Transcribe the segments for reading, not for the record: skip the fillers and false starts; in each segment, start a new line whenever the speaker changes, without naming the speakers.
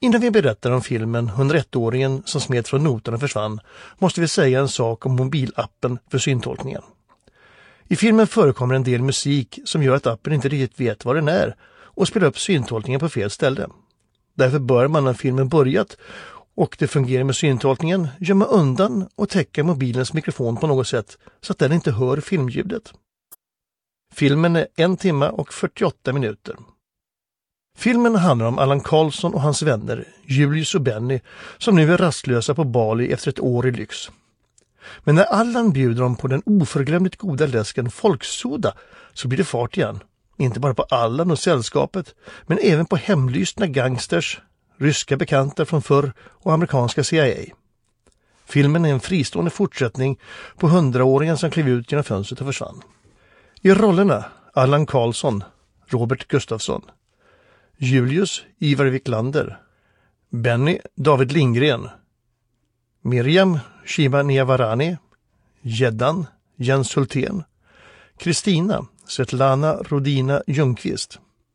Innan vi berättar om filmen 101-åringen som smet från noterna och försvann måste vi säga en sak om mobilappen för syntolkningen. I filmen förekommer en del musik som gör att appen inte riktigt vet vad den är och spelar upp syntolkningen på fel ställe. Därför bör man när filmen börjat och det fungerar med syntolkningen gömma undan och täcka mobilens mikrofon på något sätt så att den inte hör filmljudet. Filmen är 1 timme och 48 minuter. Filmen handlar om Allan Karlsson och hans vänner Julius och Benny som nu är rastlösa på Bali efter ett år i lyx. Men när Allan bjuder dem på den oförglömligt goda läsken folksoda så blir det fart igen. Inte bara på Allan och sällskapet men även på hemlystna gangsters, ryska bekanta från förr och amerikanska CIA. Filmen är en fristående fortsättning på 100-åringen som klev ut genom fönstret och försvann. I rollerna Allan Karlsson, Robert Gustafsson, Julius Ivar Wiklander, Benny David Lindgren, Miriam Shiba Niavarani, Geddan Jens Hultén, Kristina Svetlana Rodina Ljungqvist,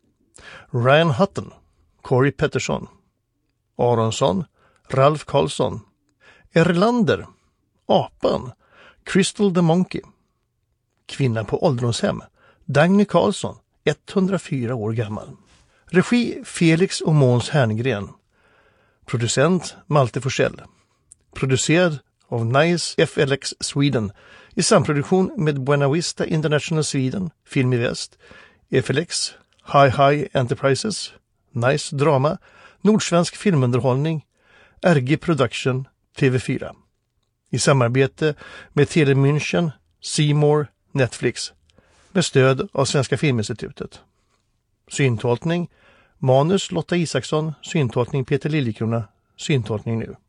Ryan Hutton, Corey Pettersson, Aronsson, Ralf Karlsson, Erlander, Apan, Crystal the Monkey, kvinna på ålderdomshem, Dagny Karlsson, 104 år gammal. Regi Felix och Måns Herngren. Producent Malte Forsell. Producerad av Nice FLX Sweden i samproduktion med Buena Vista International Sweden, Film i Väst, FLX, Hi Enterprises, Nice Drama, Nordsvensk filmunderhållning, RG Production, TV4. I samarbete med Tele München, C-More, Netflix med stöd av Svenska Filminstitutet. Syntolkning, manus Lotta Isaksson, syntolkning Peter Liljekrona, syntolkning nu.